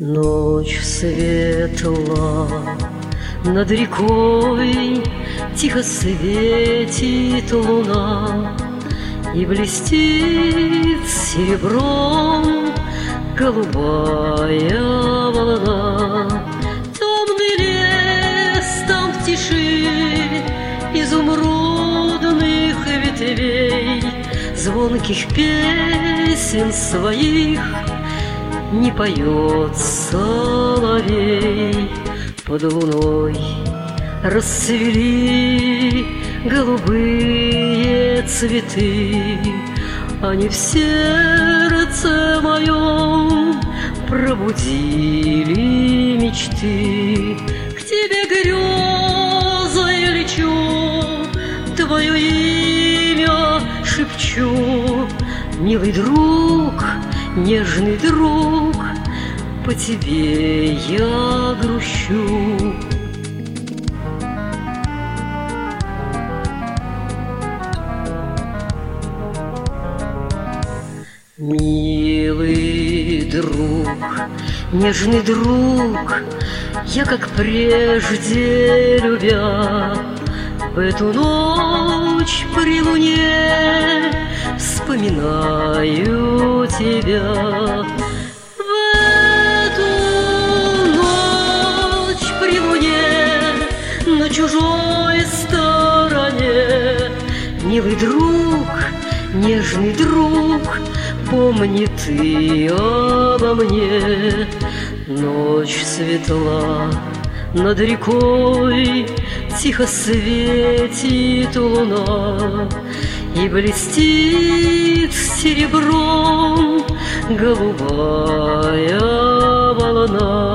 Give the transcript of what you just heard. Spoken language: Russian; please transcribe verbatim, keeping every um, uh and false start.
Ночь светла, над рекой тихо светит луна, и блестит серебром голубая волна. Темный лес там в тиши изумрудных ветвей, звонких песен своих не поет соловей. Под луной расцвели голубые цветы, они в сердце моем пробудили мечты. К тебе грезой лечу, твое имя шепчу. Милый друг, нежный друг, по тебе я грущу. Милый друг, нежный друг, я, как прежде любя, в эту ночь при луне вспоминаю тебя. В эту ночь при луне на чужой стороне, милый друг, нежный друг, помни ты обо мне. Ночь светла, над рекой тихо светит луна, и блестит серебром голубая волна.